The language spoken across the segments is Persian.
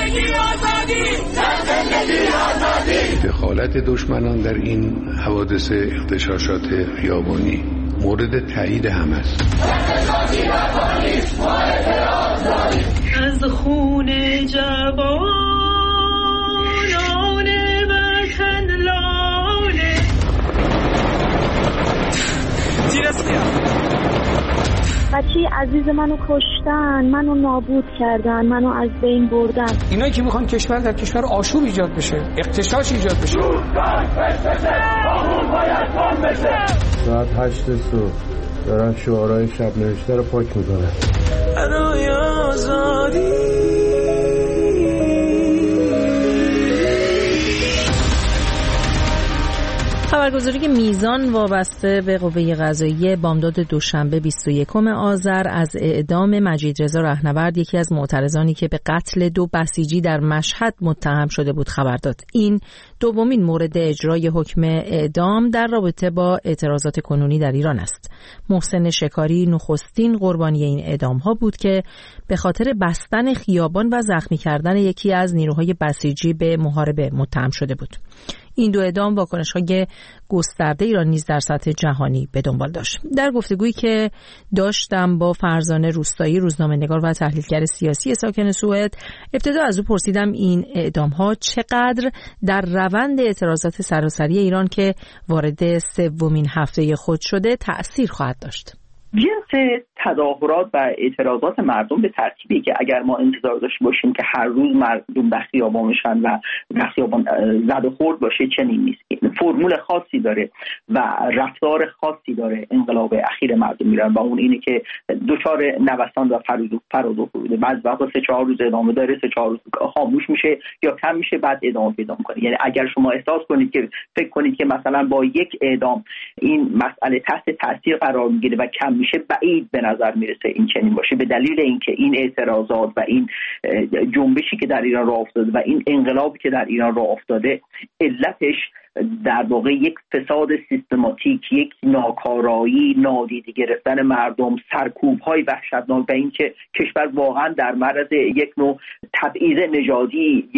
دخالت دشمنان در این حوادث اغتشاشات خیابانی مورد تایید هم است. از خون جوانان وطن لاله بچه عزیز منو کشتن، منو نابود کردن، منو از بین بردن. اینا که میخوان کشور در کشور آشوب ایجاد بشه، اغتشاش ایجاد بشه. ساعت 8 صبح دارن شعارهای شب نوشته رو پاک میکنن. برای آزادی خبرگزاری میزان وابسته به قوه قضاییه بامداد دوشنبه 21 آذر از اعدام مجیدرضا رهنورد، یکی از معترضانی که به قتل 2 بسیجی در مشهد متهم شده بود، خبر داد. این دومین مورد اجرای حکم اعدام در رابطه با اعتراضات کنونی در ایران است. محسن شکاری نخستین قربانی این اعدام‌ها بود که به خاطر بستن خیابان و زخمی کردن یکی از نیروهای بسیجی به محاربه متهم شده بود. این 2 اعدام واکنش‌های گسترده ایران نیز در سطح جهانی به دنبال داشت. در گفتگویی که داشتم با فرزانه روستایی، روزنامه‌نگار و تحلیلگر سیاسی ساکن سوئد، ابتدا از او پرسیدم این اعدام‌ها چقدر در روند اعتراضات سراسری ایران که وارد 3مین هفته خود شده تأثیر خواهد داشت. جنس تظاهرات و اعتراضات مردم به ترتیبی که اگر ما انتظار داشته باشیم که هر روز مردم در خیابان باشن و در خیابان زد و خورد باشه چنین نیست. فرمول خاصی داره و رفتار خاصی داره انقلاب اخیر مردم میرن و اون اینه که دچار نوسان و فراز و فرود، بعضی وقتا 3-4 روز ادامه داره، 3-4 روز خاموش میشه یا کم میشه، بعد ادامه پیدا میکنه. یعنی اگر شما احساس کنید که فکر کنید که مثلا با یک اعدام این مسئله تحت تاثیر قرار میگیره و کم میشه، بعید به نظر میرسه این چنین باشه، به دلیل اینکه این اعتراضات و این جنبشی که در ایران راه افتاده و این انقلابی که در ایران راه افتاده علتش در واقع یک فساد سیستماتیک، یک ناکارایی، نادیده گرفتن مردم، سرکوب‌های وحشتناک و اینکه کشور واقعا در معرض یک نوع تبعیض نژادی،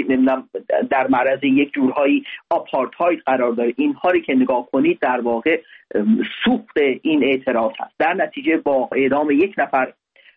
در معرض یک جورهای آپارتاید قرار داره. اینها رو که نگاه کنید در واقع سوخت این اعتراض هست. در نتیجه با اعدام 1 نفر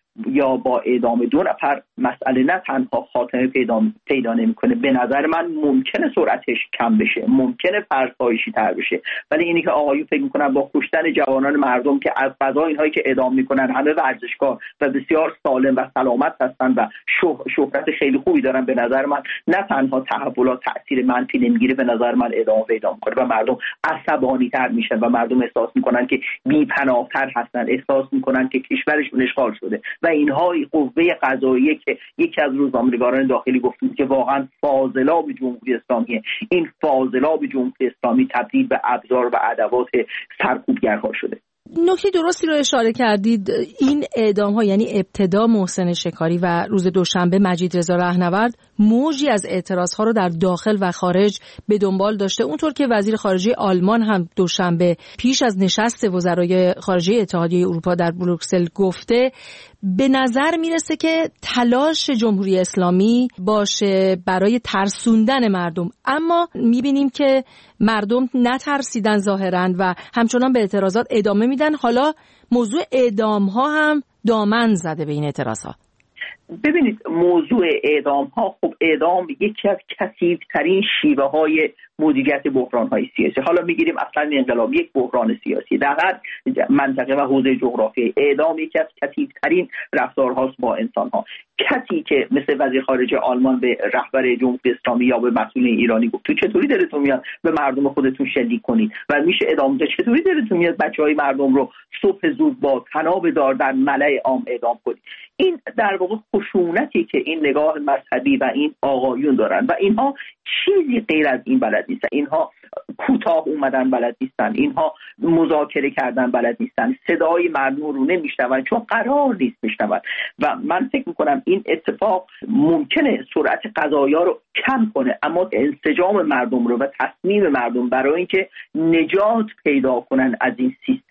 یا با اعدام 2 نفر مسئله نه تنها خاتمه پیدا نمیکنه، به نظر من ممکنه سرعتش کم بشه، ممکنه فرسایشی تر بشه، ولی اینی که آقایون فکر میکنن با کشتن جوانان مردم که از قضا اینهایی که اعدام میکنن همه ورزشکار و بسیار سالم و سلامت هستن و شهرت خیلی خوبی دارن، به نظر من نه تنها تحولات تاثیر منفی نمیگیره، به نظر من ادامه پیدا میکنه و مردم عصبانی تر میشن و مردم احساس میکنن که بی‌پناه‌تر هستن، احساس میکنن که کشورشون اشغال شده و اینها قوه قضاییه که یکی از روزنامه‌نگاران داخلی گفت که واقعا فاضلاب جمهوری اسلامی، این فاضلاب جمهوری اسلامی تبدیل به ابزار و ادوات سرکوبگرها شده. نکته درستی رو اشاره کردید. این اعدام‌ها یعنی ابتدا محسن شکاری و روز دوشنبه مجیدرضا رهنورد موجی از اعتراض‌ها رو در داخل و خارج به دنبال داشته. اونطور که وزیر خارجه آلمان هم دوشنبه پیش از نشست وزرای خارجه اتحادیه اروپا در بروکسل گفته، به نظر میرسه که تلاش جمهوری اسلامی باشه برای ترسوندن مردم، اما میبینیم که مردم نترسیدن ظاهراً و همچنان به اعتراضات ادامه میدن. حالا موضوع اعدام ها هم دامن زده به این اعتراض ها. ببینید موضوع اعدام ها، خب اعدام یکی از کثیف‌ترین شیوه های مدیریت بحران های سیاسی. حالا میگیریم اصلا انقلاب یک بحران سیاسی در هر منطقه و حوزه جغرافیایی، اعدام یکی از کثیف‌ترین رفتارهاست با انسان ها. کسی که مثل وزیر خارجه آلمان به رهبر جمهوری اسلامی یا به مسئول ایرانی گفت تو چطوری دلتون میاد به مردم خودتون شلیک کنید و میشه اعدام کرد، چطوری دلتون میاد بچهای مردم رو صبح زود با طناب دار در ملأ عام اعدام کنید. این در واقع خشونتی که این نگاه مذهبی و این آقایون دارن و اینها چیزی غیر از این بلد نیستن. اینها کوتاه اومدن بلد نیستن، اینها مذاکره کردن بلد نیستن، صدای مردم رو نمیشنون چون قرار نیست بشنون و من فکر میکنم این اتفاق ممکنه سرعت قضایا رو کم کنه، اما انسجام مردم رو و تصمیم مردم برای اینکه نجات پیدا کنن از این سیستم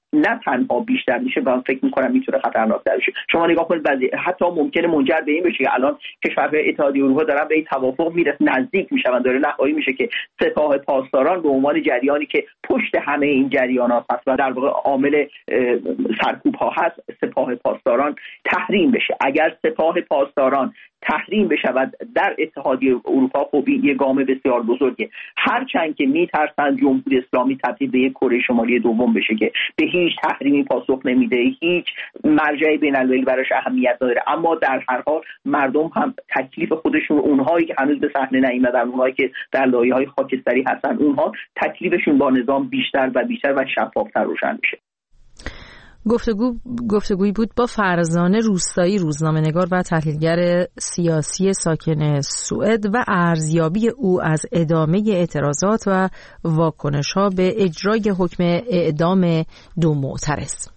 نه تنها بیشتر میشه و فکر میکنم میتونه خطرناک‌تر بشه. شما نگاه کنید حتی ممکنه منجر به این بشه که الان کشورهای اتحادیه اروپا دارن به این توافق نزدیک میشن، داره نهایی میشه که سپاه پاسداران به عنوان جریانی که پشت همه این جریانات هست و در واقع عامل سرکوب ها هست، سپاه پاسداران تحریم بشه. اگر سپاه پاسداران تحریم بشود در اتحادیه اروپا، خب یه گام بسیار بزرگه. هرچند که میترسن جمهوری اسلامی تبدیل به یک کره شمالی دوم بشه که به هیچ تحریمی پاسخ نمیده، هیچ مرجع بین‌المللی براش اهمیت نداره، اما در هر حال مردم هم تکلیف خودشون، اونهایی که هنوز به صحنه نیامدن، اونهایی که در لایه‌های خاکستری هستن، اونها تکلیفشون با نظام بیشتر و بیشتر و شفاف‌تر روشن میشه. گفتگویی بود با فرزانه روستایی، روزنامه‌نگار و تحلیلگر سیاسی ساکن سوئد و ارزیابی او از ادامه اعتراضات و واکنش‌ها به اجرای حکم اعدام 2 معترض.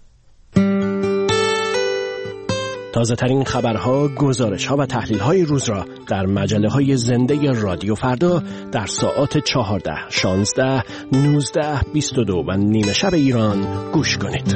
تازه‌ترین خبرها، گزارش‌ها و تحلیل‌های روز را در مجله‌های زنده رادیو فردا در ساعات 14، 16، 19، 22 و نیمه شب ایران گوش کنید.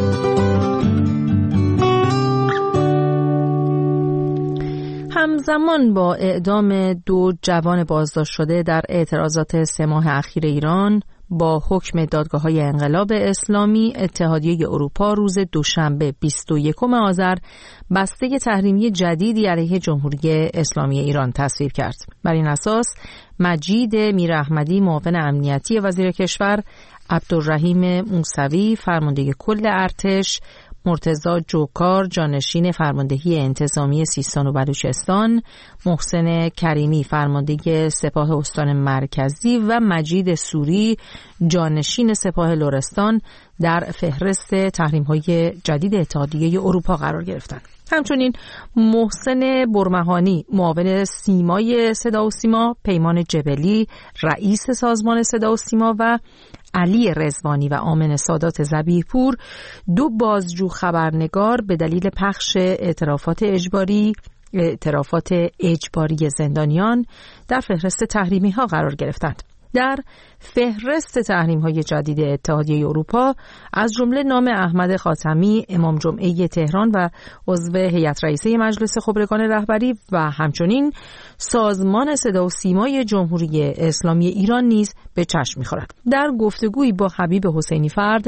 همزمان با اعدام 2 جوان بازداشت شده در اعتراضات 3 ماه اخیر ایران با حکم دادگاه‌های انقلاب اسلامی، اتحادیه اروپا روز دوشنبه 21 آذر بسته تحریمی جدیدی علیه جمهوری اسلامی ایران تصویب کرد. بر این اساس مجید میراحمدی، معاون امنیتی وزیر کشور، عبدالرحیم موسوی، فرمانده کل ارتش، مرتضی جوکار، جانشین فرماندهی انتظامی سیستان و بلوچستان، محسن کریمی، فرمانده سپاه استان مرکزی و مجید سوری، جانشین سپاه لرستان در فهرست تحریم‌های جدید اتحادیه اروپا قرار گرفتند. همچنین محسن برمهانی، معاون سیمای صدا و سیما، پیمان جبلی، رئیس سازمان صدا و سیما و علی رضوانی و آمن سادات ذبیح‌پور، 2 بازجو خبرنگار به دلیل پخش اعترافات اجباری زندانیان در فهرست تحریمی ها قرار گرفتند. در فهرست تحریم‌های جدید اتحادیه اروپا از جمله نام احمد خاتمی، امام جمعه تهران و عضو هیئت رئیسه مجلس خبرگان رهبری و همچنین سازمان صدا و سیمای جمهوری اسلامی ایران نیز به چشم می‌خورد. در گفتگویی با حبیب حسینی فرد،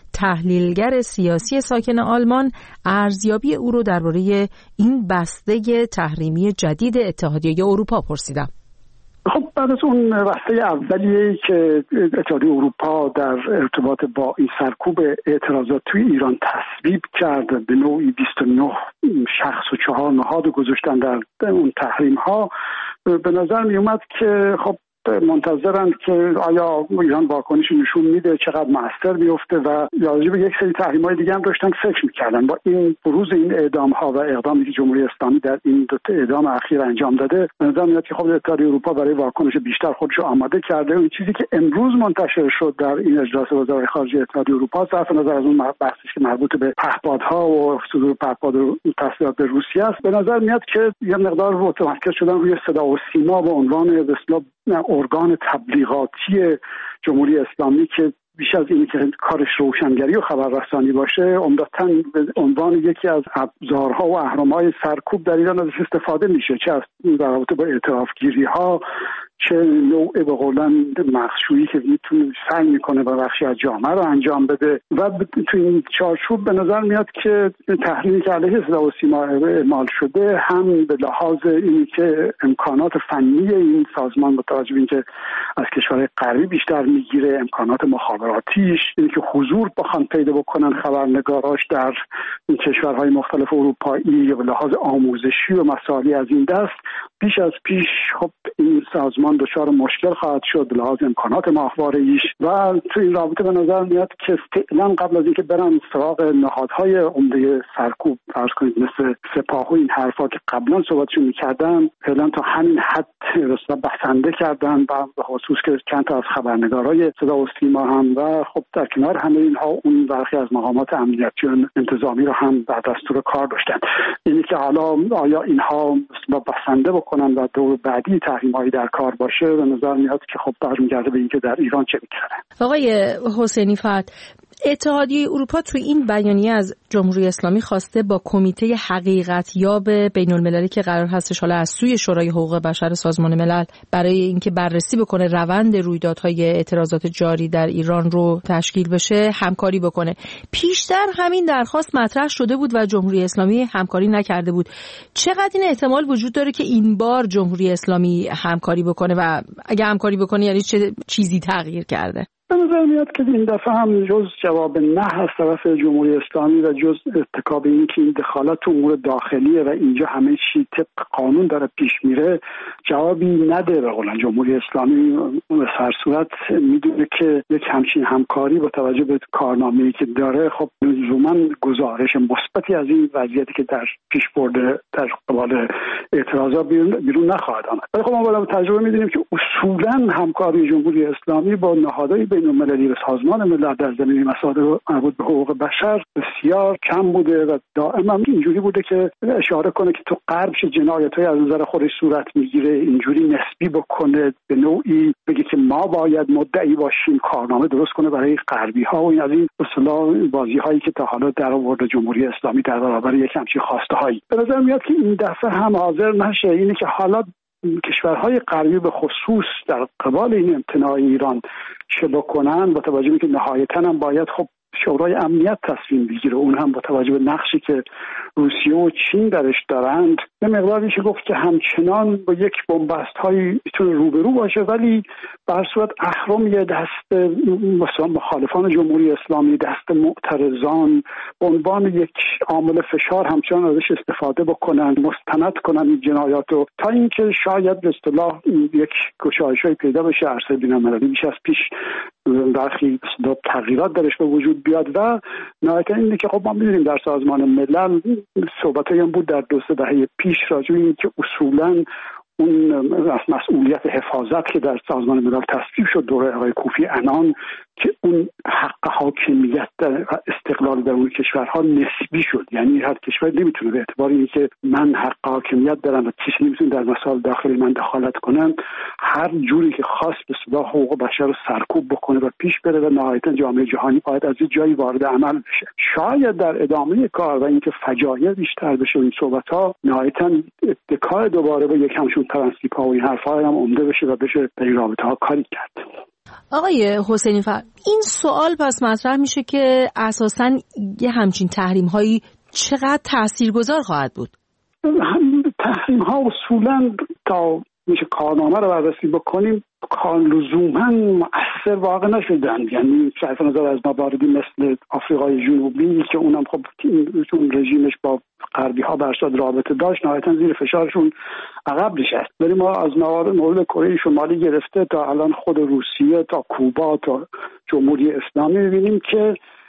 تحلیلگر سیاسی ساکن آلمان، ارزیابی او را درباره این بسته تحریمی جدید اتحادیه اروپا پرسیدم. خب بعد از اون بحثه اولیه که اتحادیه اروپا در ارتباط با این سرکوب اعتراضات توی ایران تصویب کرد، به نوعی 29 شخص و 4 نهاد گذاشتن در اون تحریم ها، به نظر می اومد که خب منتظرند که آیا ایران واکنش نشون میده، چقدر مؤثر میفته و راجع به یک سری تحریم‌های دیگه هم داشتن فکر می‌کردن. با این بروز این اعدام‌ها و اقدامی که جمهوری اسلامی در این 2 اعدام اخیر انجام داده، به نظر میاد که خب اتحادیه اروپا برای واکنش بیشتر خودش رو آماده کرده. این چیزی که امروز منتشر شد در این اجلاس وزرای خارجه اتحادیه اروپا، صرف نظر از اون بحثی که مربوط به پهپادها و صدور پهپاد و تسلیحات به روسیه است، به نظر میاد که یه مقدار متمرکز شدن روی صدا و سیما به عنوان به اصطلاح ارگان تبلیغاتی جمهوری اسلامی که بیش از اینی که کارش روشنگری و خبررسانی باشه، عمدتاً به عنوان یکی از ابزارها و اهرم‌های سرکوب در ایران ازش استفاده میشه، چه از در رابطه با اعترافگیری‌ها، چه نوع به قولن مخشویی که میتونه سعی میکنه و بخشی از جامعه رو انجام بده. و تو این چارچوب به نظر میاد که تحریمی که علیه صدا و سیما اعمال شده، هم به لحاظ اینی که امکانات فنی این سازمان با توجه به اینکه از کشورهای غربی بیشتر میگیره، امکانات مخابراتیش، اینی که حضور بخوان پیدا بکنن خبرنگاراش در این کشورهای مختلف اروپایی، به لحاظ آموزشی و مسائلی از این دست، بیش از پیش خب این سازمان دچار مشکل خواهد شد به لحاظ امکانات ماهواره‌ایش. و تو این رابطه به نظر میاد که فعلا قبل از اینکه برن سراغ نهادهای عمده سرکوب، فرض کنید مثل سپاه و این حرفا که قبلا صحبتشون می‌کردن، فعلا تا همین حد رسما بسنده کردن و به خصوص که چند تا از خبرنگارای صدا و سیما هم و خب در کنار همه اینها اون برخی از مقامات امنیتی و انتظامی رو هم در دستور کار داشتن. اینی که حالا آیا اینها بسنده بکنن و دور بعدی تحریم‌هایی در کار باشه، به نظر میاد که خب برمیگرده به اینکه در ایران چه می‌کنه. آقای حسینی فرد، اتحادیه اروپا توی این بیانیه از جمهوری اسلامی خواسته با کمیته حقیقتیاب بین‌المللی که قرار هستش حالا از سوی شورای حقوق بشر سازمان ملل برای اینکه بررسی بکنه روند رویدادهای اعتراضات جاری در ایران رو تشکیل بشه همکاری بکنه. پیشتر همین درخواست مطرح شده بود و جمهوری اسلامی همکاری نکرده بود. چقدر این احتمال وجود داره که این بار جمهوری اسلامی همکاری بکنه و اگه همکاری بکنه یعنی چه چیزی تغییر کرده؟ به نظر میاد که این دفعه هم جز جواب نه از طرف جمهوری اسلامی و جز ارتکاب این که این دخالت تو امور داخلیه و اینجا همه چی طبق قانون داره پیش میره جوابی نده. به قول جمهوری اسلامی به هر صورت میدونه که یک همچین همکاری با توجه به کارنامه‌ای که داره خب لزوما گزارش مثبتی از این وضعیتی که در پیش برده در قبال اعتراضات بیرون نخواهد آمد. ولی خب ما با تجربه میدونیم که اصولا همکاری جمهوری اسلامی با نهادهای بین‌المللی و سازمان ملل در زمینه مسائل مربوط به حقوق بشر بسیار کم بوده و دائما اینجوری بوده که اشاره کنه که تو غرب چه جنایت‌هایی از نظر خودش صورت میگیره، اینجوری نسبی بکنه، به نوعی بگه که ما باید مدعی باشیم، کارنامه درست کنه برای غربی‌ها و این از این اصطلاح بازی‌هایی که تا حالا در آورده جمهوری اسلامی در برابر یک همچین خواسته‌هایی. به نظر میاد که این دفعه هم حاضر نشه. اینی که حالا کشورهای غربی به خصوص در قبال این امتناع ایران چه بکنن با توجه به که نهایتاً هم باید خب شورای امنیت تصمیم بگیره، اون هم با توجه به نقشی که روسیه و چین درش دارند یه مقداری میشه گفت که همچنان با یک بنبست هایی میتونه روبرو باشه، ولی به هر صورت اهرم یه دست مثلا مخالفان جمهوری اسلامی، دست معترضان به عنوان یک عامل فشار همچنان ازش استفاده بکنن، مستند کنن این جنایات رو تا اینکه شاید به اصطلاح یک گشایشی پیدا بشه. عرصه بین‌المللی بیش از پیش برخی تغییرات درش به وجود بیاد و نهایتا اینه که خب ما می‌دونیم در سازمان ملل صحبتایی هم بود در 2-3 دهه پیش راجع به اینکه اصولاً اون مسئولیت حفاظت که در سازمان ملل تصویب شد دوره آقای کوفی عنان که اون حق حاکمیت و استقلال در اون کشورها نسبی شد، یعنی هر کشور نمیتونه به اعتبار اینکه من حق حاکمیت دارم و کسی نمیتونه در مسائل داخلی من دخالت کنم هر جوری که خواست به اصطلاح حقوق بشر رو سرکوب بکنه و پیش بره و نهایتا جامعه جهانی باید از یه جایی وارد عمل بشه. شاید در ادامه کار و اینکه فجایع بیشتر بشه این صحبت‌ها نهایتا اتکا دوباره به یک همچون پرنسیپ‌ها و این حرف‌ها هم عمده بشه و بشه در این رابطه‌ها کاری کرد. آقای حسینی فر، این سوال پس مطرح میشه که اساساً یه همچین تحریم‌هایی چقدر تاثیرگذار خواهد بود؟ تحریم‌ها اصولاً تا میشه کارنامه رو بررسی بکنیم لزوماً مؤثر واقع نشدن، یعنی صرف نظر از مواردی مثل آفریقای جنوبی که اونم خب چون رژیمش با غربی ها برصد رابطه داشت نهایتاً زیر فشارشون عقب نشست. ولی ما از مورد کره شمالی گرفته تا الان خود روسیه تا کوبا تا جمهوری اسلامی می‌بینیم که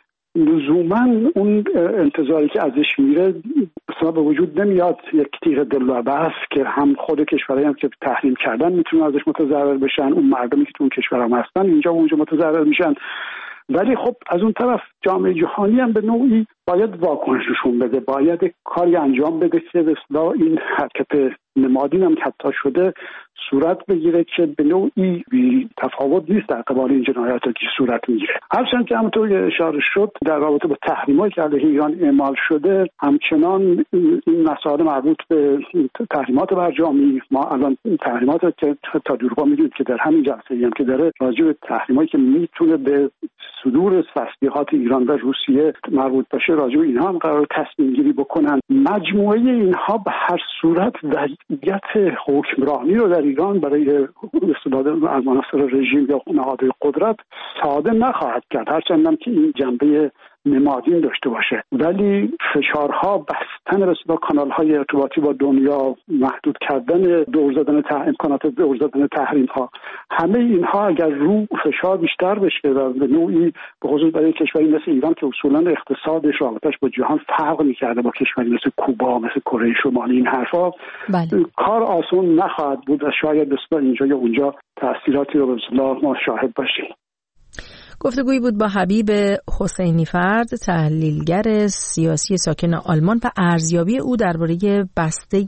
لزوماً اون انتظاری که ازش میره اصلا به وجود نمیاد. یک تیغ دل‌بست که هم خود کشورهایی هم که تحریم کردن میتونن ازش متضرر بشن، اون مردمی که تو اون کشورها هستن اینجا و اونجا متضرر میشن. ولی خب از اون طرف جامعه جهانی هم به نوعی باید واکنششون بده، باید کاری انجام بده که به اصطلاح این حرکت نمادین هم که حتی شده صورت بگیره که به نوعی بی تفاوت نیست در قبال این جنایات که صورت میگیره. هرچند که همونطور اشاره شد در رابطه با تحریم‌هایی که علیه ایران اعمال شده همچنان این مسائل مربوط به تحریمات برجامی، ما الان تحریمات که تا اروپا میدونید که در همین جلسه‌ای هم که داره راجع به تحریمایی که میتونه به صدور تسلیحات ایران و روسیه مربوط باشه راجع به اینها هم قرار تصمیم گیری بکنن. مجموعه اینها به هر صورت وضعیت حکمرانی رو در ایران برای استفاده از عناصر رژیم یا نهادهای قدرت ساده نخواهد کرد، هرچند که این جنبه نمادین داشته باشه. ولی فشارها، بستن رسیدگاه کانال‌های ارتباطی با دنیا، محدود کردن امکانات دور زدن تحریم‌ها، همه اینها اگر رو فشار بیشتر بشه و به نوعی به خصوص برای کشوری مثل ایران که اصولاً اقتصادش رابطش با جهان فرق می‌کرده با کشوری مثل کوبا، مثل کره شمالی، این حرفا کار آسون نخواهد بود و شاید بسیار اینجا یا اونجا تأثیراتی رو به اصطلاح ما شاهد باشیم. گفتگویی بود با حبیب حسینی فرد، تحلیلگر سیاسی ساکن آلمان و ارزیابی او درباره بسته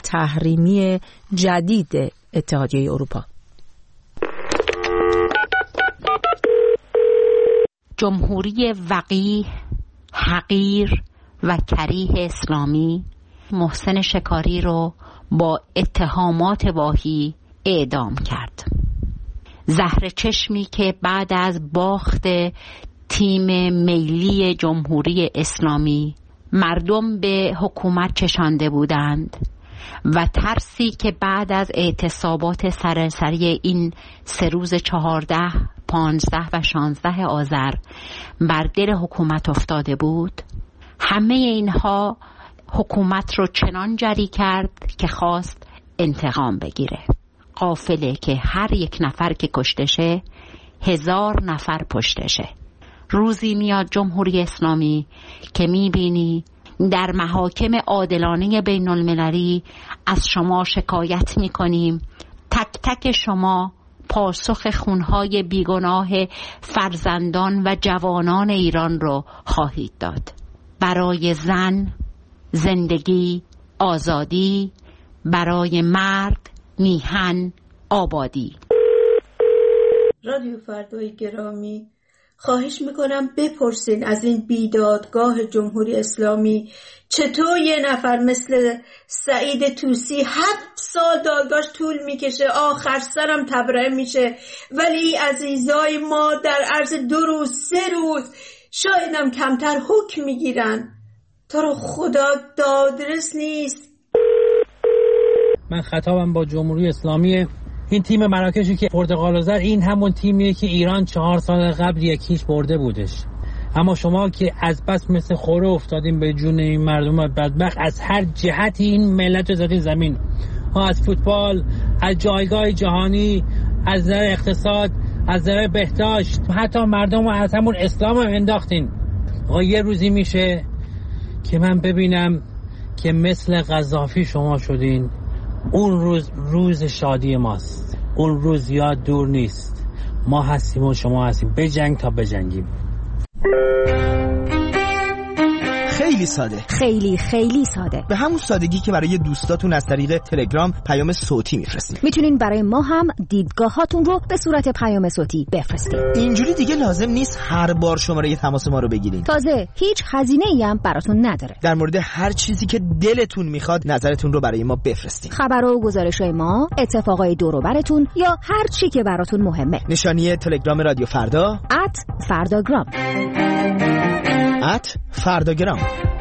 تحریمی جدید اتحادیه اروپا. جمهوری وقیح، حقیر و کریه اسلامی محسن شکاری رو با اتهامات واهی اعدام کرد. زهر چشمی که بعد از باخت تیم ملی جمهوری اسلامی مردم به حکومت چشانده بودند و ترسی که بعد از اعتصابات سراسری این 3 روز 14، 15 و 16 آذر بر دل حکومت افتاده بود، همه اینها حکومت رو چنان جری کرد که خواست انتقام بگیره. قافله که هر یک نفر که کشتشه 1000 نفر پشتشه. روزی میاد جمهوری اسلامی که میبینی در محاکم عادلانه بین المللی از شما شکایت میکنیم، تک تک شما پاسخ خونهای بیگناه فرزندان و جوانان ایران رو خواهید داد. برای زن زندگی، آزادی، برای مرد میهن، آبادی. رادیو فردای گرامی، خواهش میکنم بپرسین از این بیدادگاه جمهوری اسلامی چطور یه نفر مثل سعید طوسی 7 سال دادگاهش طول میکشه، آخر سرم تبرئه میشه، ولی عزیزای ما در عرض 2 روز 3 روز شایدم کمتر حکم میگیرن. تو رو خدا دادرس نیست. من خطابم با جمهوری اسلامی. این تیم مراکشی که پرتغال زد این همون تیمیه که ایران 4 سال قبل 1-0 برده بودش. اما شما که از بس مثل خوره افتادین به جون این مردم بدبخت، از هر جهتی این ملت رو زدین زمین. از فوتبال، از جایگاه جهانی، از نظر اقتصاد، از نظر بهداشت، حتی مردم رو از همون اسلام هم انداختین. یه روزی میشه که من ببینم که مثل قذافی شما شدین. اون روز شادی ماست. اون روز یاد دور نیست. ما هستیم و شما هستیم. بجنگ تا بجنگیم. خیلی ساده، خیلی ساده، به همون سادگی که برای دوستاتون از طریق تلگرام پیام صوتی میفرستید. میتونین برای ما هم دیدگاهاتون رو به صورت پیام صوتی بفرستید. اینجوری دیگه لازم نیست هر بار شماره تماس ما رو بگیرین. تازه هیچ هزینه‌ای هم براتون نداره. در مورد هر چیزی که دلتون میخواد نظرتون رو برای ما بفرستید. خبر و گزارش‌های ما، اتفاقای دور و براتون یا هر چی که براتون مهمه. نشانی تلگرام رادیو فردا @فرداگرام. فرداگرام.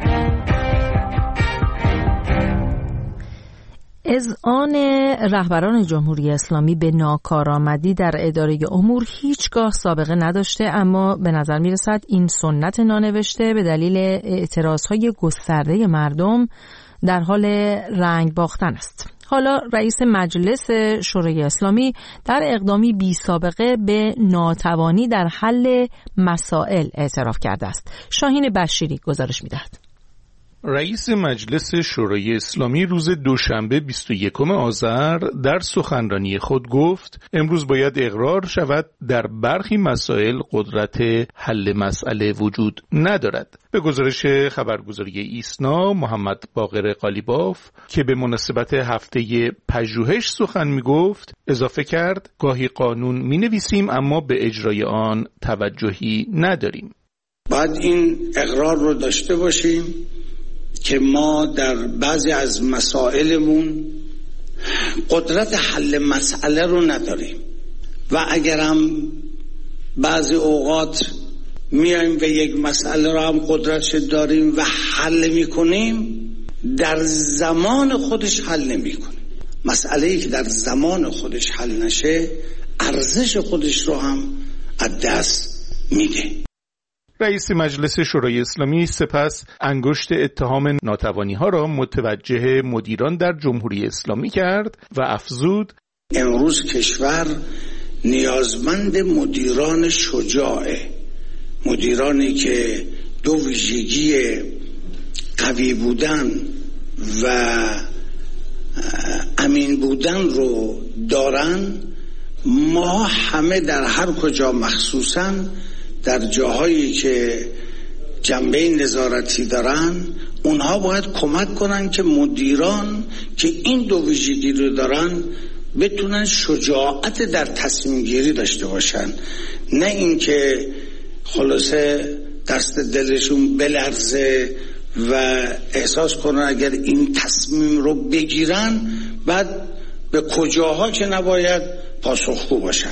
اذعان رهبران جمهوری اسلامی به ناکارآمدی در اداره امور هیچگاه سابقه نداشته، اما به نظر میرسد این سنت نانوشته به دلیل اعتراضهای گسترده مردم در حال رنگ باختن است. حالا رئیس مجلس شورای اسلامی در اقدامی بی سابقه به ناتوانی در حل مسائل اعتراف کرده است. شاهین بشیری گزارش می‌دهد. رئیس مجلس شورای اسلامی روز دوشنبه 21 آذر در سخنرانی خود گفت امروز باید اقرار شود در برخی مسائل قدرت حل مسئله وجود ندارد. به گزارش خبرگزاری ایسنا، محمد باقر قالیباف که به مناسبت هفته پژوهش سخن می گفت اضافه کرد گاهی قانون می نویسیم اما به اجرای آن توجهی نداریم. باید این اقرار رو داشته باشیم که ما در بعضی از مسائلمون قدرت حل مسئله رو نداریم و اگرم بعضی اوقات میایم و یک مسئله رو هم قدرتش داریم و حل میکنیم، در زمان خودش حل نمیکنیم. مسئله‌ای که در زمان خودش حل نشه ارزش خودش رو هم از دست میده. رئیس مجلس شورای اسلامی سپس انگشت اتهام ناتوانی‌ها را متوجه مدیران در جمهوری اسلامی کرد و افزود امروز کشور نیازمند مدیران شجاعه، مدیرانی که 2 ویژگی قوی بودن و امین بودن رو دارن. ما همه در هر کجا، مخصوصاً در جاهایی که جنبه نظارتی دارن، اونها باید کمک کنن که مدیران که این 2 ویژگی رو دارن بتونن شجاعت در تصمیم گیری داشته باشن، نه اینکه خلاصه دست دلشون بلرزه و احساس کنن اگر این تصمیم رو بگیرن بعد به کجاها که نباید پاسخگو باشن.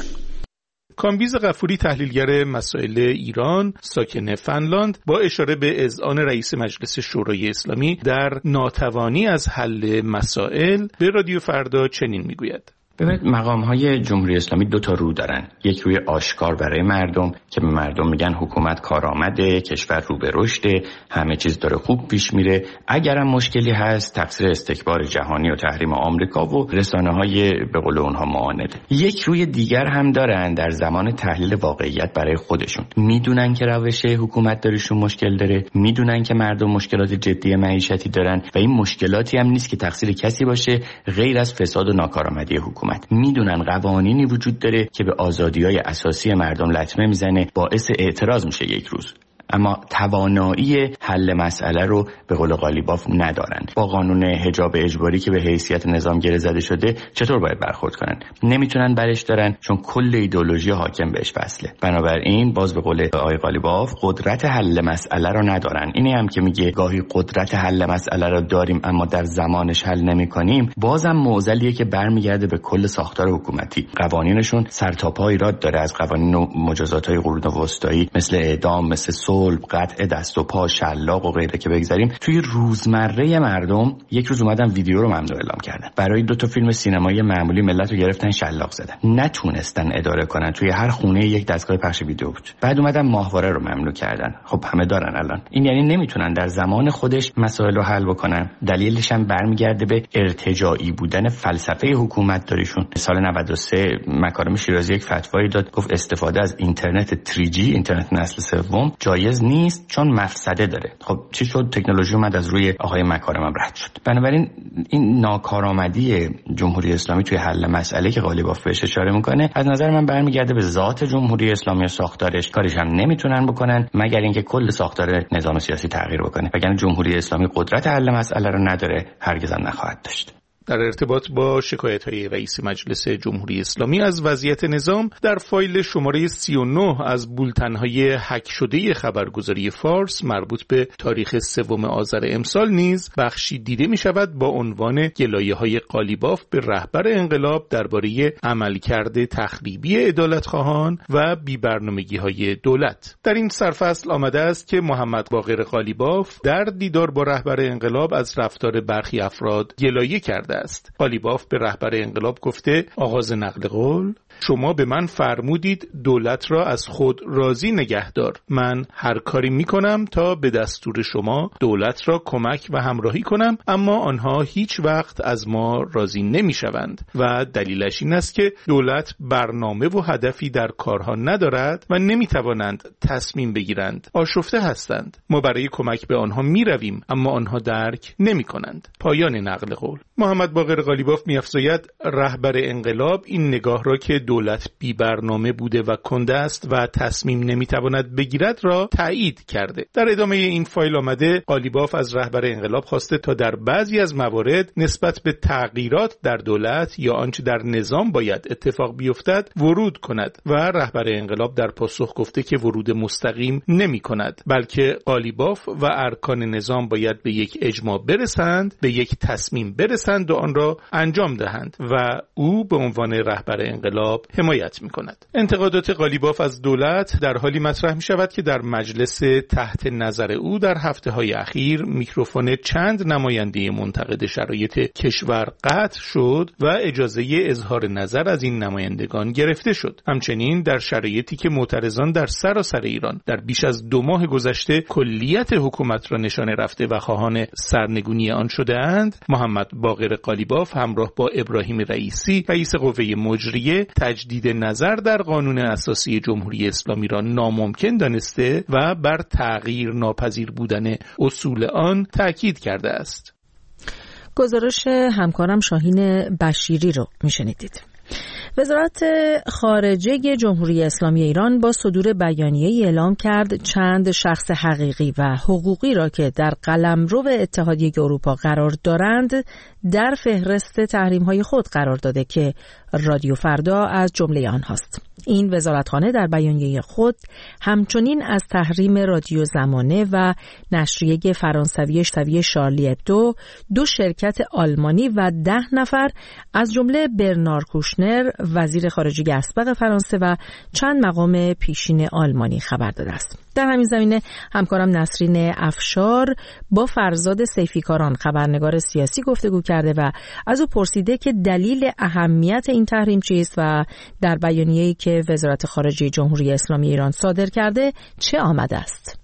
کامبیز غفوری، تحلیلگر مسائل ایران، ساکن فنلاند، با اشاره به اذعان رئیس مجلس شورای اسلامی در ناتوانی از حل مسائل به رادیو فردا چنین میگوید: ببینید، مقام‌های جمهوری اسلامی دو تا رو دارن. یک روی آشکار برای مردم که به مردم میگن حکومت کارآمده، کشور رو به رشده، همه چیز داره خوب پیش میره، اگرم مشکلی هست تقصیر استکبار جهانی و تحریم آمریکا و رسانه‌های به قول اونها معانده. یک روی دیگر هم دارن در زمان تحلیل واقعیت برای خودشون. میدونن که روش حکومت داریشون مشکل داره، میدونن که مردم مشکلات جدی معیشتی دارن و این مشکلاتی هم نیست که تقصیر کسی باشه غیر از فساد و ناکارآمدی حکومت. میدونن قوانینی وجود داره که به آزادی‌های اساسی مردم لطمه میزنه، باعث اعتراض میشه یک روز، اما توانایی حل مسئله رو به قول قالیباف ندارن. با قانون حجاب اجباری که به حیثیت نظام گره زده شده چطور باید برخورد کنن؟ نمیتونن برش دارن چون کل ایدئولوژی حاکم بهش وصله. بنابراین باز به قول آقای قالیباف قدرت حل مسئله رو ندارن. اینی هم که میگه گاهی قدرت حل مسئله رو داریم اما در زمانش حل نمیکنیم، بازم معضلیه که برمیگرده به کل ساختار حکومتی. قوانینشون سر تا پا ایراد داره، از قوانین و مجازات‌های قرون وسطایی مثل اعدام، مثل صلب، قطع دست و پا، شلاق و غیره که بگذاریم. توی روزمره مردم یک روز اومدن ویدیو رو ممنوع اعلام کردن. برای 2 فیلم سینمایی معمولی ملت رو گرفتن شلاق زدن. نتونستن اداره کنن. توی هر خونه یک دستگاه پخش ویدیو بود. بعد اومدن ماهواره رو ممنوع کردن. خب همه دارن الان. این یعنی نمیتونن در زمان خودش مسائل رو حل بکنن. دلیلش هم برمیگرده به ارتجاعی بودن فلسفه حکومت داریشون. سال 93 مکارم شیرازی یک فتوایی داد، گفت استفاده از اینترنت 3G، اینترنت نسل سوم، جایز نیست چون مفسده داره. خب چی شد؟ تکنولوژی اومد از روی آقای مکارم هم رد شد. بنابراین این ناکارآمدی جمهوری اسلامی توی حل مسئله که قالیباف بهش اشاره میکنه از نظر من برمیگرده به ذات جمهوری اسلامی و ساختارش. کارش هم نمیتونن بکنن مگر اینکه کل ساختار نظام سیاسی تغییر بکنه. وگرنه جمهوری اسلامی قدرت حل مسئله رو نداره، هرگز هم نخواهد داشت. در ارتباط با شکایت‌های رئیس مجلس جمهوری اسلامی از وضعیت نظام، در فایل شماره 39 از بولتن‌های هک شده خبرگزاری فارس مربوط به تاریخ 3 آذر امسال نیز بخشی دیده می‌شود با عنوان گلایه‌های قالیباف به رهبر انقلاب درباره عملکرد تخریبی عدالت‌خواهان و بی‌برنامگی‌های دولت. در این سرفصل آمده است که محمد باقر قالیباف در دیدار با رهبر انقلاب از رفتار برخی افراد گلایه کرده است. قالیباف به رهبر انقلاب گفته: آغاز نقل قول، شما به من فرمودید دولت را از خود راضی نگه دار. من هر کاری میکنم تا به دستور شما دولت را کمک و همراهی کنم، اما آنها هیچ وقت از ما راضی نمیشوند و دلیلش این است که دولت برنامه و هدفی در کارها ندارد و نمیتوانند تصمیم بگیرند. آشفته هستند. ما برای کمک به آنها میرویم اما آنها درک نمیکنند. پایان نقل قول. محمد باقر قالیباف می‌افزاید رهبر انقلاب این نگاه را که دولت بی برنامه بوده و کنده است و تصمیم نمیتواند بگیرد را تایید کرده. در ادامه این فایل آمده قالیباف از رهبر انقلاب خواسته تا در بعضی از موارد نسبت به تغییرات در دولت یا آنچه در نظام باید اتفاق بیفتد ورود کند و رهبر انقلاب در پاسخ گفته که ورود مستقیم نمی کند، بلکه قالیباف و ارکان نظام باید به یک اجماع برسند، به یک تصمیم برسند و آن را انجام دهند و او به عنوان رهبر انقلاب حمایت می کند. انتقادات قالیباف از دولت در حالی مطرح می شود که در مجلس تحت نظر او در هفته‌های اخیر میکروفون چند نماینده منتقد شرایط کشور قطع شد و اجازه اظهار نظر از این نمایندگان گرفته شد. همچنین در شرایطی که معترضان در سراسر ایران در بیش از 2 ماه گذشته کلیت حکومت را نشانه رفته و خواهان سرنگونی آن شده‌اند، محمد باقر قالیباف همراه با ابراهیم رئیسی رئیس قوه مجریه تجدید نظر در قانون اساسی جمهوری اسلامی را ناممکن دانسته و بر تغییر ناپذیر بودن اصول آن تاکید کرده است. گزارش همکارم شاهین بشیری رو میشنیدید. وزارت خارجه جمهوری اسلامی ایران با صدور بیانیه‌ای اعلام کرد چند شخص حقیقی و حقوقی را که در قلمرو اتحادیه اروپا قرار دارند در فهرست تحریم‌های خود قرار داده که رادیو فردا از جمله آنهاست. این وزارتخانه در بیانیه خود همچنین از تحریم رادیو زمانه و نشریه فرانسوی شتوی شارلی ابدو، 2 شرکت آلمانی و 10 نفر از جمله برنار کوشنر وزیر خارجه اسبق فرانسه و چند مقام پیشین آلمانی خبر داده است. در همین زمینه همکارم نسرین افشار با فرزاد سیفیکاران خبرنگار سیاسی گفتگو کرده و از او پرسیده که دلیل اهمیت این تحریم چیست و در بیانیه‌ای که وزارت خارجه جمهوری اسلامی ایران صادر کرده چه آمده است؟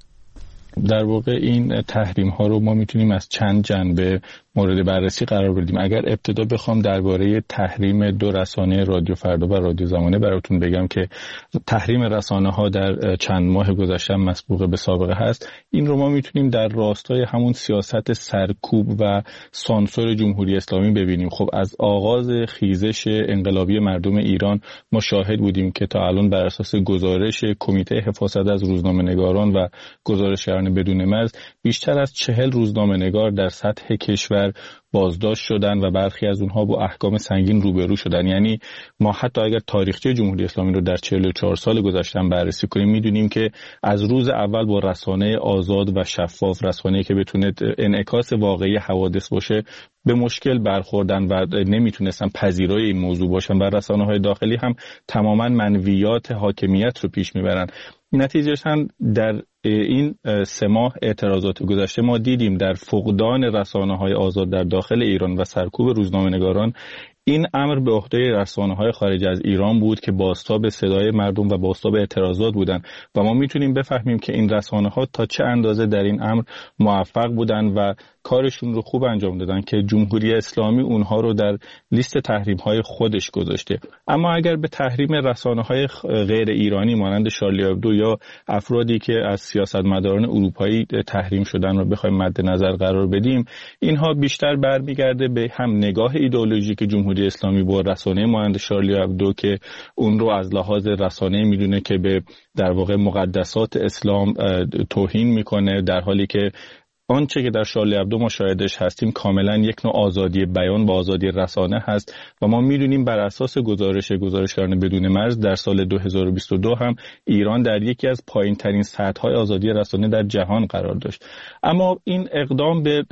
در واقع این تحریم ها رو ما میتونیم از چند جنبه مورد بررسی قرار بدیم. اگر ابتدا بخوام درباره تحریم 2 رسانه رادیو فردا و رادیو زمانه براتون بگم که تحریم رسانه ها در چند ماه گذشته مسبوق به سابقه هست، این رو ما میتونیم در راستای همون سیاست سرکوب و سانسور جمهوری اسلامی ببینیم. خب از آغاز خیزش انقلابی مردم ایران ما شاهد بودیم که تا الان بر اساس گزارش کمیته حفاظت از روزنامه‌نگاران و گزارشگران بدون مرز بیشتر از 40 روزنامه‌نگار در سطح کشور بازداشت شدن و برخی از اونها با احکام سنگین روبرو شدن. یعنی ما حتی اگر تاریخچه جمهوری اسلامی رو در 44 سال گذشته بررسی کنیم میدونیم که از روز اول با رسانه آزاد و شفاف، رسانه‌ای که بتونه انعکاس واقعی حوادث باشه، به مشکل برخوردن و نمیتونستن پذیرای این موضوع باشن و رسانه‌های داخلی هم تماما منویات حاکمیت رو پیش میبرن. نتیجهش هم در این 3 ماه اعتراضات گذشته ما دیدیم در فقدان رسانه‌های آزاد در داخل ایران و سرکوب روزنامه‌نگاران، این امر به عهده رسانه‌های خارج از ایران بود که بازتاب صدای مردم و بازتاب اعتراضات بودند و ما میتونیم بفهمیم که این رسانه‌ها تا چه اندازه در این امر موفق بودند و کارشون رو خوب انجام دادن که جمهوری اسلامی اونها رو در لیست تحریم‌های خودش گذاشته. اما اگر به تحریم رسانه‌های غیر ایرانی مانند شارلی ابدو یا افرادی که از سیاستمداران اروپایی تحریم شدن رو بخوایم مد نظر قرار بدیم، اینها بیشتر برمیگرده به هم نگاه ایدئولوژیک جمهوری اسلامی با رسانه مانند شارلی ابدو که اون رو از لحاظ رسانه میدونه که به در واقع مقدسات اسلام توهین میکنه، در حالی که آنچه که در شارلی ابدو ما شاهدش هستیم کاملا یک نوع آزادی بیان و آزادی رسانه هست و ما میدونیم بر اساس گزارشگران بدون مرز در سال 2022 هم ایران در یکی از پایین ترین سطح‌های آزادی رسانه در جهان قرار داشت. اما این اقدام به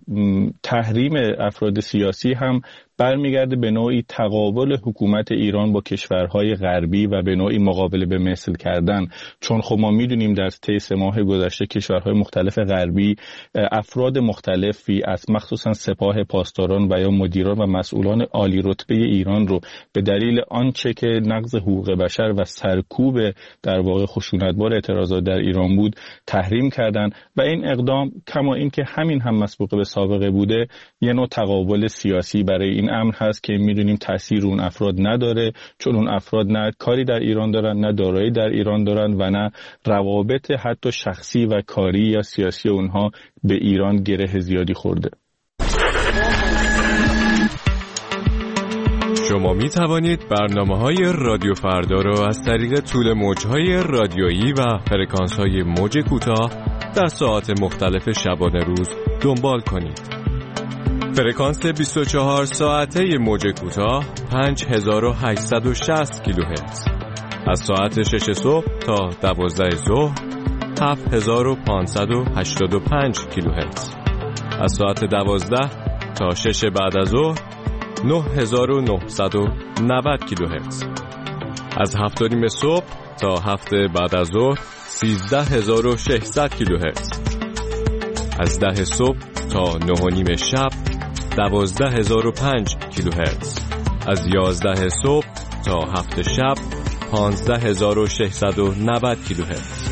تحریم افراد سیاسی هم برمیگرده به نوعی تقابل حکومت ایران با کشورهای غربی و به نوعی مقابله به مثل کردن، چون خب ما میدونیم در طی 3 ماه گذشته کشورهای مختلف غربی افراد مختلفی از مخصوصا سپاه پاسداران و یا مدیران و مسئولان عالی رتبه ایران رو به دلیل آنچه که نقض حقوق بشر و سرکوب در واقع خشونتبار اعتراضات در ایران بود تحریم کردن و این اقدام کما این که همین هم مسبوق به سابقه بوده یه نوع تقابل سیاسی برای این امر هست که میدونیم تاثیر اون افراد نداره، چون اون افراد نه کاری در ایران دارن، نه دارایی در ایران دارن و نه روابط حتی شخصی و کاری یا سیاسی اونها به ایران گره زیادی خورده. شما می توانید برنامه‌های رادیو فردا را از طریق طول موج‌های رادیویی و فرکانس‌های موج کوتاه در ساعات مختلف شبانه روز دنبال کنید. فرکانس 24 ساعته موج کوتاه 5860 کیلوهرتز از ساعت 6 صبح تا 12 ظهر 7585 کیلوهرتز از ساعت 12 تا 6 بعد از ظهر 9990 کیلوهرتز از 7:30 صبح تا 7 بعد از ظهر 13600 کیلوهرتز از 10 صبح تا 9:30 شب 12005 کیلوهرتز از 11 صبح تا 7 شب 15690 کیلوهرتز.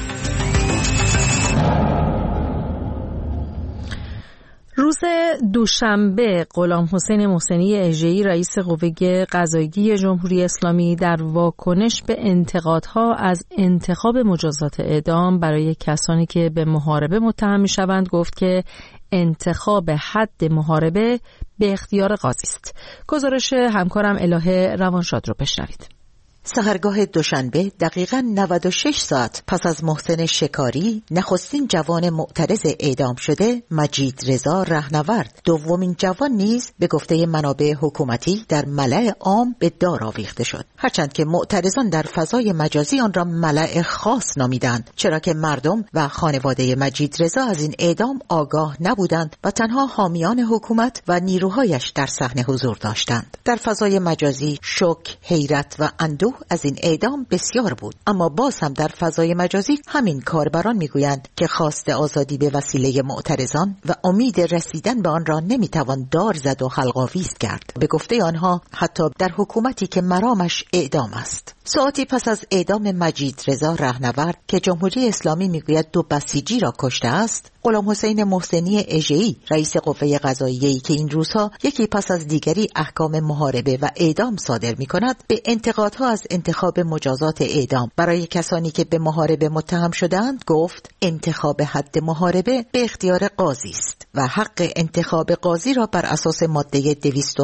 روز دوشنبه غلام حسین محسنی اژه‌ای رئیس قوه قضاییه جمهوری اسلامی در واکنش به انتقادها از انتخاب مجازات اعدام برای کسانی که به محاربه متهم می‌شوند گفت که انتخاب حد محاربه به اختیار قاضی است. گزارش همکارم الهه روانشاد رو بشنوید. سحرگاه دوشنبه دقیقاً 96 ساعت پس از محسن شکاری، نخستین جوان معترض اعدام شده، مجید رضا رهنورد، دومین جوان نیز به گفته منابع حکومتی در ملأ عام به دار آویخته شد. هرچند که معترضان در فضای مجازی آن را ملأ خاص نامیدند، چرا که مردم و خانواده مجید رضا از این اعدام آگاه نبودند و تنها حامیان حکومت و نیروهایش در صحنه حضور داشتند. در فضای مجازی شوک، حیرت و اندوه از این اعدام بسیار بود، اما باز هم در فضای مجازی همین کاربران میگویند که خواست آزادی به وسیله معترضان و امید رسیدن به آن را نمیتوان دار زد و حلق‌آویز کرد. به گفته آنها حتی در حکومتی که مرامش اعدام است. ساعتی پس از اعدام مجید رضا رهنورد که جمهوری اسلامی میگوید 2 بسیجی را کشته است، غلام حسین محسنی اژه‌ای رئیس قوه قضاییه‌ای که این روزها یکی پس از دیگری احکام محاربه و اعدام صادر می‌کند، به انتقادها از انتخاب مجازات اعدام برای کسانی که به محاربه متهم شدند گفت انتخاب حد محاربه به اختیار قاضی است و حق انتخاب قاضی را بر اساس ماده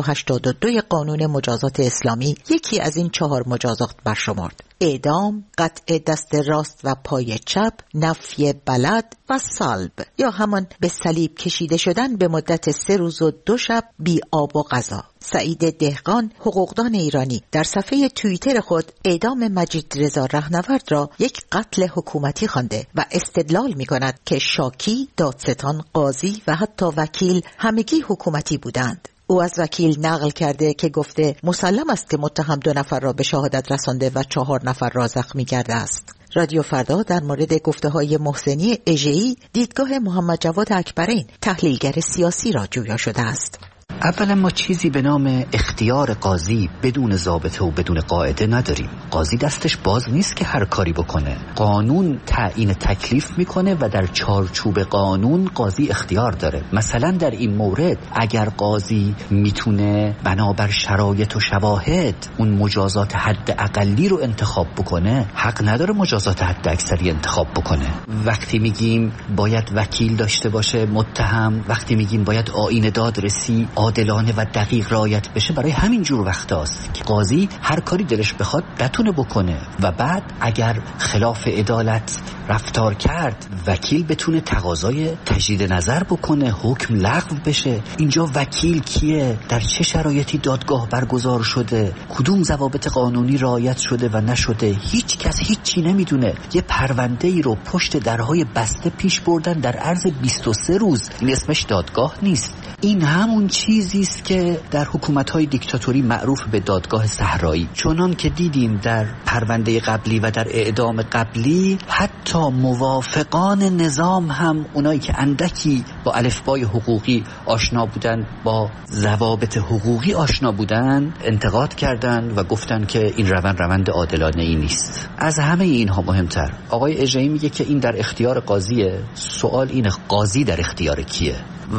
282 قانون مجازات اسلامی یکی از این 4 مجازات برشمرد: اعدام، قطع دست راست و پای چپ، نفی بلد و صلب، یا همان به صلیب کشیده شدن به مدت 3 روز و 2 شب بی آب و غذا. سعید دهقان، حقوقدان ایرانی، در صفحه توییتر خود اعدام مجید رضا رهنورد را یک قتل حکومتی خوانده و استدلال می‌کند که شاکی، دادستان، قاضی و حتی وکیل همگی حکومتی بودند. او از وکیل نقل کرده که گفته مسلم است که متهم 2 نفر را به شهادت رسانده و 4 نفر را زخمی کرده است. رادیو فردا در مورد گفته‌های محسنی اژه‌ای دیدگاه محمد جواد اکبرین، تحلیلگر سیاسی را جویا شده است. اولا ما چیزی به نام اختیار قاضی بدون ضابطه و بدون قاعده نداریم. قاضی دستش باز نیست که هر کاری بکنه. قانون تعیین تکلیف میکنه و در چارچوب قانون قاضی اختیار داره. مثلا در این مورد اگر قاضی میتونه بنابر شرایط و شواهد اون مجازات حد اقلی رو انتخاب بکنه، حق نداره مجازات حد اکثری انتخاب بکنه. وقتی میگیم باید وکیل داشته باشه متهم، وقتی میگیم باید آیین دادرسی عادلانه و دقیق رعایت بشه، برای همین جور وقتاست که قاضی هر کاری دلش بخواد بتونه بکنه و بعد اگر خلاف عدالت رفتار کرد وکیل بتونه تقاضای تجدید نظر بکنه، حکم لغو بشه. اینجا وکیل کیه؟ در چه شرایطی دادگاه برگزار شده؟ کدوم ضوابط قانونی رعایت شده و نشده؟ هیچ کس هیچی نمیدونه. یه پرونده ای رو پشت درهای بسته پیش بردن در عرض 23 روز. این اسمش دادگاه نیست. این همون چیزی است که در حکومت‌های دیکتاتوری معروف به دادگاه صحرایی. چنان که دیدیم در پرونده قبلی و در اعدام قبلی، حتی موافقان نظام هم، اونایی که اندکی با الفبای حقوقی آشنا بودن، با ضوابط حقوقی آشنا بودن، انتقاد کردند و گفتن که این روند عادلانه ای نیست. از همه اینها مهمتر آقای اژه‌ای میگه که این در اختیار قاضیه. سوال اینه قاضی در اختیار کیه؟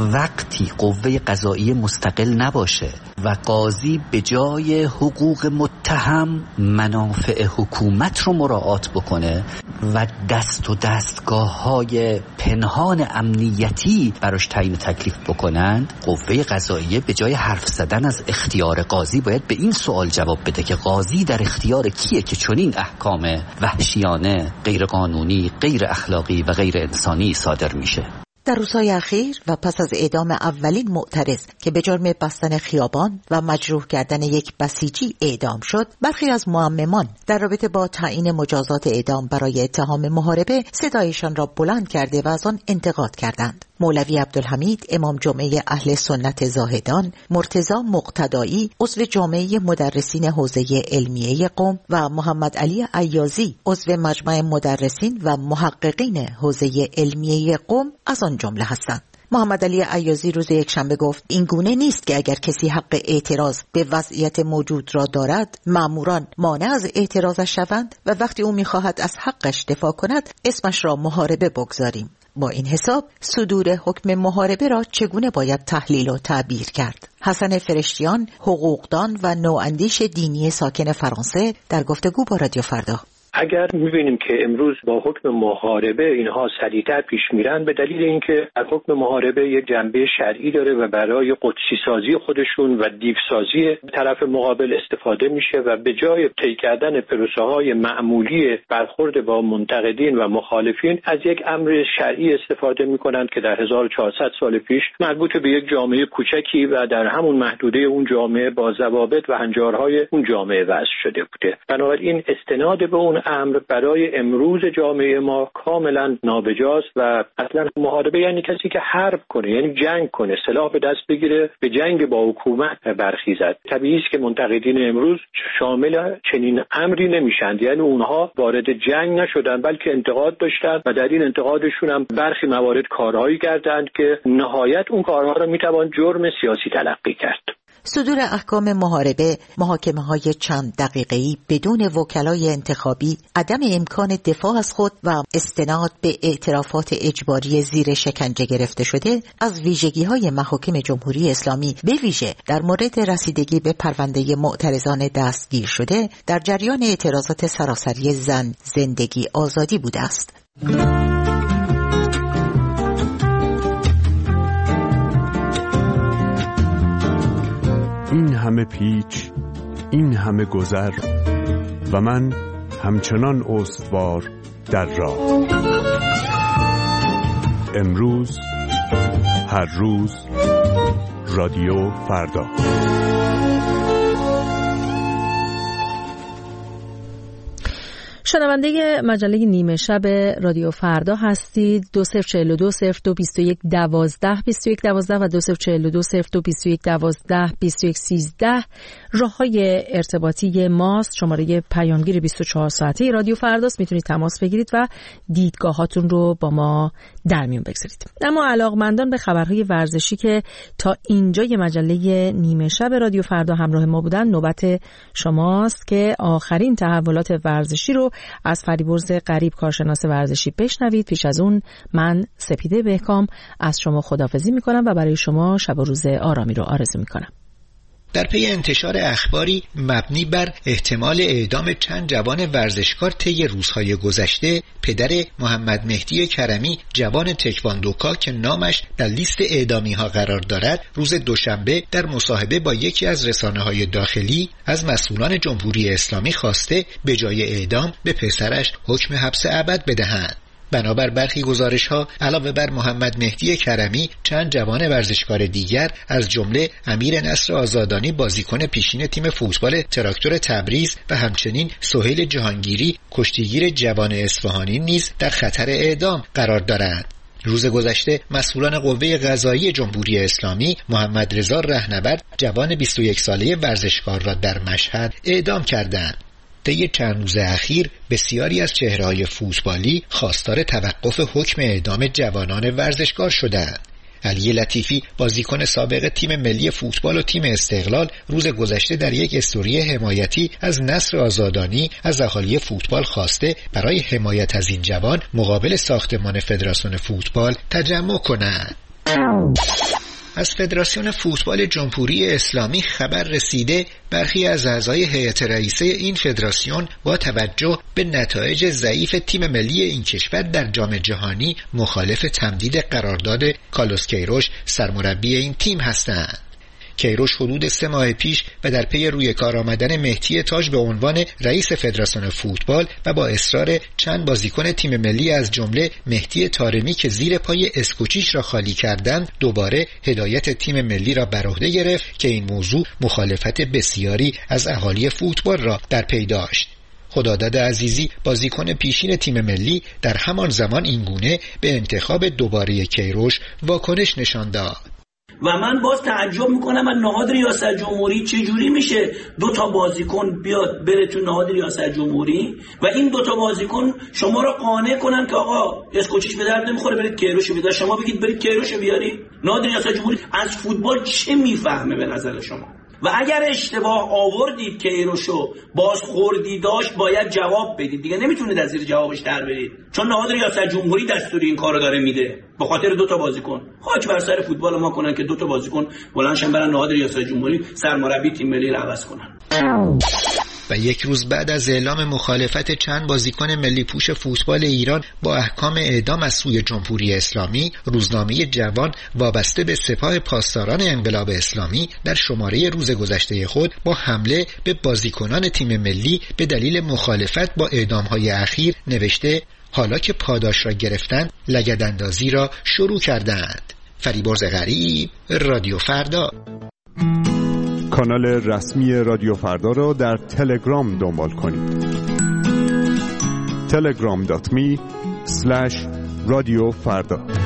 وقتی قوه قضاییه مستقل نباشه و قاضی به جای حقوق متهم منافع حکومت رو مراعات بکنه و دست و دستگاه‌های پنهان امنیتی براش تعیین تکلیف بکنند، قوه قضاییه به جای حرف زدن از اختیار قاضی باید به این سوال جواب بده که قاضی در اختیار کیه که چنین احکام وحشیانه، غیر قانونی، غیر اخلاقی و غیر انسانی صادر میشه. در روزهای اخیر و پس از اعدام اولین معترض که به جرم بستن خیابان و مجروح کردن یک بسیجی اعدام شد، برخی از معممان در رابطه با تعیین مجازات اعدام برای اتهام محاربه صدایشان را بلند کرده و از آن انتقاد کردند. مولوی عبدالحمید امام جمعه اهل سنت زاهدان، مرتضی مقتدایی عضو جامعه مدرسین حوزه علمیه قم و محمد علی عیازی عضو مجمع مدرسین و محققین حوزه علمیه قم از آن جمله هستند. محمد علی عیازی روز یکشنبه گفت این گونه نیست که اگر کسی حق اعتراض به وضعیت موجود را دارد، ماموران مانع از اعتراضش شوند و وقتی او می‌خواهد از حقش دفاع کند اسمش را محاربه بگذاریم. با این حساب صدور حکم محاربه را چگونه باید تحلیل و تعبیر کرد؟ حسن فرشتیان، حقوقدان و نواندیش دینی ساکن فرانسه در گفتگو با رادیو فردا: اگر می‌بینیم که امروز با حکم محاربه اینها سریعتر پیش میرن به دلیل اینکه حکم محاربه یک جنبه شرعی داره و برای قدسی سازی خودشون و دیوسازی طرف مقابل استفاده میشه و به جای طی کردن پروسه‌های معمولی برخورد با منتقدین و مخالفین از یک امر شرعی استفاده میکنند که در 1400 سال پیش مربوط به یک جامعه کوچکی و در همون محدوده اون جامعه با ضوابط و هنجارهای اون جامعه وضع شده بوده. بنابراین استناد به اون امر برای امروز جامعه ما کاملا نابجاست و اصلا محاربه یعنی کسی که حرب کنه، یعنی جنگ کنه، سلاح به دست بگیره، به جنگ با حکومت برخیزد. طبیعی است که منتقدین امروز شامل چنین امری نمیشن، یعنی اونها وارد جنگ نشدن بلکه انتقاد داشتند و در این انتقادشون هم برخی موارد کارهایی کردند که نهایت اون کارها را میتوان جرم سیاسی تلقی کرد. صدور احکام محاربه، محاکمه‌های چند دقیقه‌ای بدون وکلای انتخابی، عدم امکان دفاع از خود و استناد به اعترافات اجباری زیر شکنجه گرفته شده از ویژگی‌های محاکم جمهوری اسلامی به ویژه در مورد رسیدگی به پرونده معترضان دستگیر شده در جریان اعتراضات سراسری زن، زندگی، آزادی بوده است. این همه پیچ، این همه گذر و من همچنان استوار در راه. امروز، هر روز، رادیو فردا. شنونده مجله نیمه شب رادیو فردا هستید. 2042 0221 12 21 12 و 2042 0221 12 21 13 راههای ارتباطی ماست. شماره پیامگیر 24 ساعته رادیو فرداست. میتونید تماس بگیرید و دیدگاهاتون رو با ما در میون بگذارید. اما علاقمندان به خبرهای ورزشی که تا اینجای مجله نیمه شب رادیو فردا همراه ما بودن، نوبت شماست که آخرین تحولات ورزشی رو از فریبرز غریب، کارشناس ورزشی، بشنوید. پیش از اون من سپیده بهکام از شما خداحافظی میکنم و برای شما شب و روز آرامی رو آرزو میکنم. در پی انتشار اخباری مبنی بر احتمال اعدام چند جوان ورزشکار طی روزهای گذشته، پدر محمد مهدی کرمی، جوان تکواندوکا که نامش در لیست اعدامی‌ها قرار دارد، روز دوشنبه در مصاحبه با یکی از رسانه‌های داخلی از مسئولان جمهوری اسلامی خواسته به جای اعدام به پسرش حکم حبس ابد بدهند. بنابر برخی گزارش‌ها علاوه بر محمد مهدی کرمی، چند جوان ورزشکار دیگر از جمله امیر نصر آزادانی، بازیکن پیشین تیم فوتبال تراکتور تبریز و همچنین سهیل جهانگیری، کشتیگیر جوان اصفهانی نیز در خطر اعدام قرار دارند. روز گذشته مسئولان قوه قضایی جمهوری اسلامی محمد رضا رهنورد، جوان 21 ساله ورزشکار را در مشهد اعدام کردند. طی چند روز اخیر بسیاری از چهره‌های فوتبالی خواستار توقف حکم اعدام جوانان ورزشکار شدند. علی لطیفی، بازیکن سابق تیم ملی فوتبال و تیم استقلال، روز گذشته در یک استوری حمایتی از نصر آزادانی از اهالی فوتبال خواسته برای حمایت از این جوان مقابل ساختمان فدراسیون فوتبال تجمع کنند. از فدراسیون فوتبال جمهوری اسلامی خبر رسیده برخی از اعضای هیئت رئیسه این فدراسیون با توجه به نتایج ضعیف تیم ملی این کشور در جام جهانی مخالف تمدید قرارداد کارلوس کیروش سرمربی این تیم هستند. کیروش حدود 3 ماه پیش و در پی روی کار آمدن مهدی تاج به عنوان رئیس فدراسیون فوتبال و با اصرار چند بازیکن تیم ملی از جمله مهدی طارمی که زیر پای اسکوچیش را خالی کردند، دوباره هدایت تیم ملی را بر عهده گرفت که این موضوع مخالفت بسیاری از اهالی فوتبال را در پی داشت. خداداد عزیزی، بازیکن پیشین تیم ملی، در همان زمان اینگونه به انتخاب دوباره کیروش واکنش نشان داد. و من باز تعجب میکنم از نهاد ریاست جمهوری چجوری میشه 2 بازیکن بیاد بره تو نهاد ریاست جمهوری و این 2 بازیکن شما رو قانع کنن که آقا اسکوچیش به درد نمیخوره برید کیروش بیارید، شما بگید برید کیروش بیارید. نهاد ریاست جمهوری از فوتبال چه میفهمه به نظر شما؟ و اگر اشتباه آوردید کیروشو بازخوردی داشت باید جواب بدید دیگه، نمیتونید از زیر جوابش در برید، چون نهاد ریاست جمهوری دستور این کارو داره میده به خاطر 2 تا بازیکن. خاک بر سر فوتبال ما کنن که 2 تا بازیکن بلندشن برن نهاد ریاست جمهوری سرمربی تیم ملی رو عوض کنن. و 1 روز بعد از اعلام مخالفت چند بازیکن ملی پوش فوتبال ایران با احکام اعدام از سوی جمهوری اسلامی، روزنامه جوان وابسته به سپاه پاسداران انقلاب اسلامی در شماره روز گذشته خود با حمله به بازیکنان تیم ملی به دلیل مخالفت با اعدام‌های اخیر نوشته حالا که پاداش را گرفتند لگداندازی را شروع کردند. فریبرز غریب، رادیو فردا. کانال رسمی رادیو فردا را در تلگرام دنبال کنید. telegram.me/رادیو فردا.